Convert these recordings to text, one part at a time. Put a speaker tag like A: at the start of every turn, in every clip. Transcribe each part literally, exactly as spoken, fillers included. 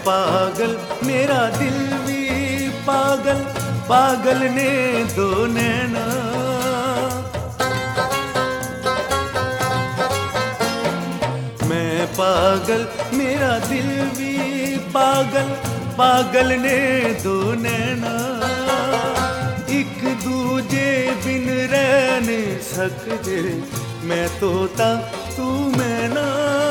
A: पागल मेरा दिल भी पागल, पागल ने दो नैना। मैं पागल मेरा दिल भी पागल, पागल ने दो नैना। एक दूजे बिन रह नहीं सकते, मैं तोता तू मैना।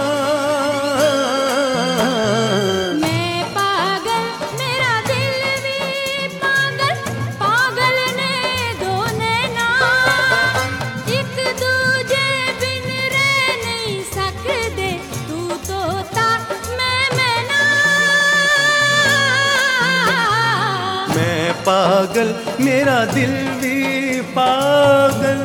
B: मैं पागल मेरा दिल भी पागल, पागल ने दो नैना। एक दूजे बिन रह नहीं सकते, तू तोता मैं मैना।
A: मैं पागल मेरा दिल भी पागल।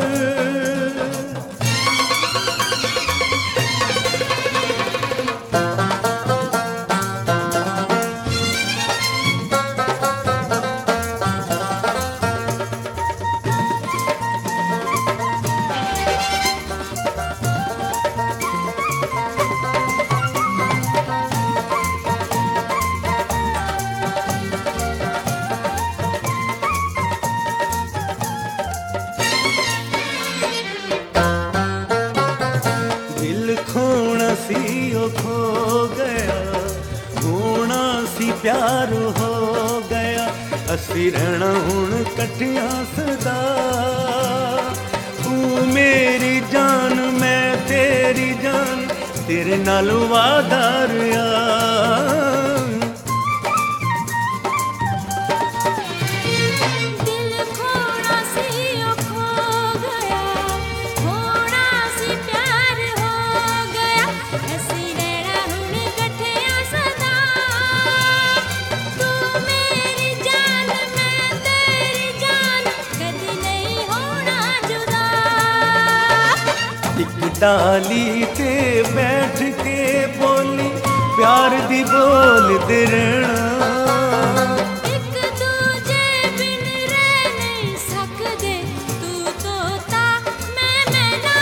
A: खोना सी ओ खो गया, होना सी प्यार हो गया। असी रहना हुण कट्ठियां सदा, तू मेरी जान मैं तेरी जान, तेरे नाल वादा रहा। डाली ते बैठ के बोली प्यार दी बोल दे रहना।
B: एक दूजे बिन रह नहीं सकदे, तू तोता मैं मैना।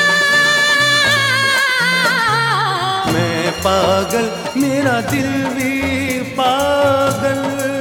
A: मैं पागल मेरा दिल भी पागल।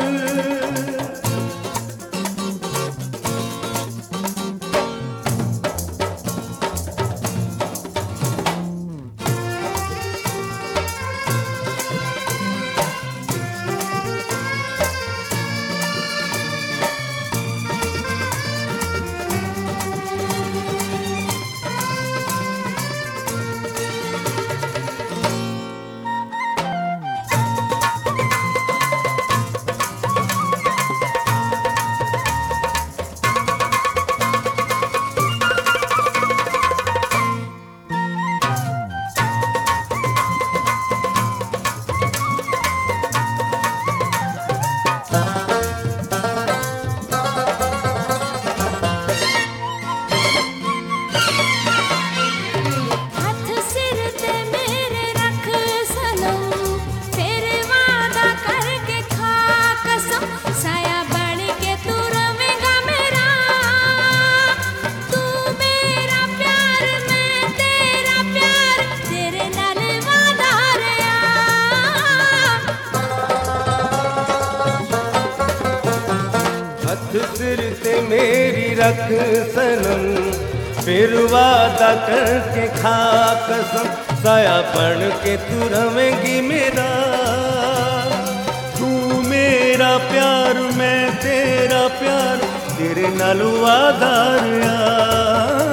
A: सिर ते मेरी रख सनम, फिर वादा करके खा कसम। साया बन के तू रवेंगी मेरा, तू मेरा प्यार मैं तेरा प्यार, तेरे नाल वादा रहा।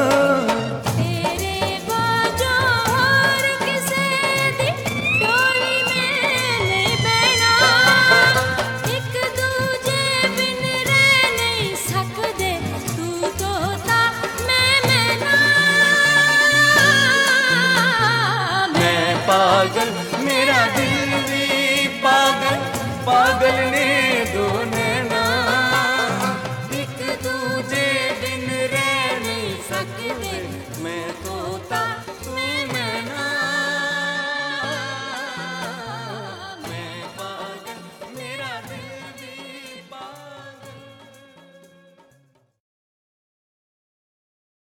A: पागल मेरा दिल भी पागल, पागल ने दो नैना। एक दूजे बिन रह नहीं सकते, मैं तोता